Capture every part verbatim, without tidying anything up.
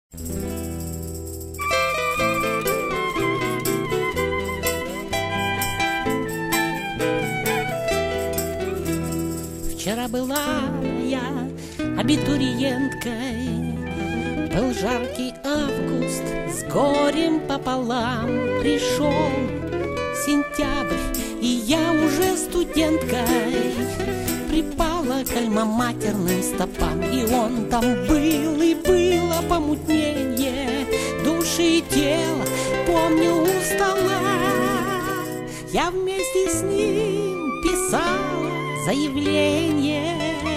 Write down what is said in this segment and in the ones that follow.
Вчера была я абитуриенткой, был жаркий август, с горем пополам. Пришел сентябрь, и я уже студенткой припала к альма-матерным стопам. И он там был, и было помутнение души и тела, помню, у стола. Я вместе с ним писала заявление,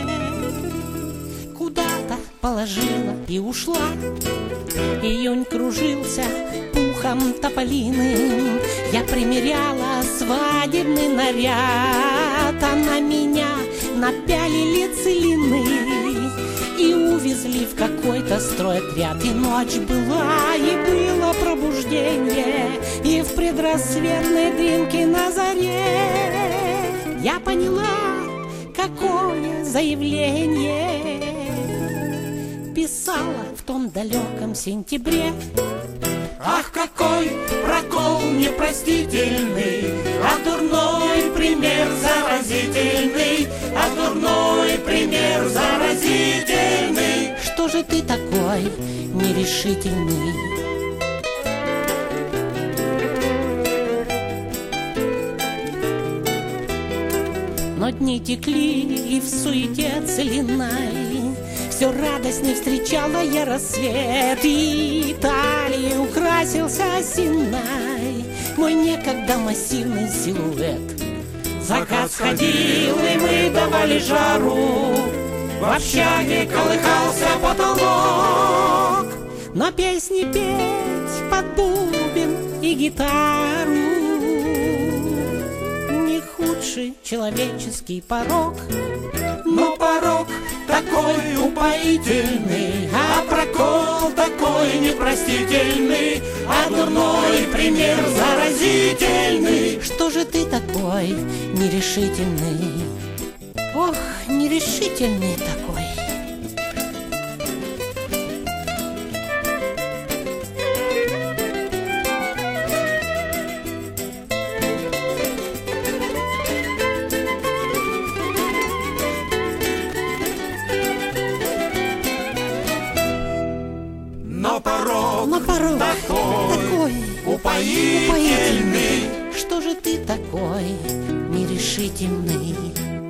куда-то положила и ушла. Июнь кружился пухом тополиным, я примеряла свадебный наряд, а на меня напялили целины и увезли в какой-то стройотряд. И ночь была, и было пробуждение, и в предрассветной дымке на заре я поняла, какое заявление писала в том далеком сентябре. Ах, какой прокол непростительный, а дурной пример заразительный, а дурной пример заразительный. Что же ты такой нерешительный? Но дни текли, и в суете целиной все радостней встречала я рассвет, и талии украсился осенной мой некогда массивный силуэт. Закат сходил, и мы давали жару, в общаге колыхался потолок. Но песни петь под бубен и гитару не худший человеческий порок. Но порок такой упоительный, а прокол такой непростительный, а дурной пример заразительный. Что же ты такой нерешительный? Ох, нерешительный такой. Но порок, Но порок такой, такой упоительный. Что же ты такой нерешительный?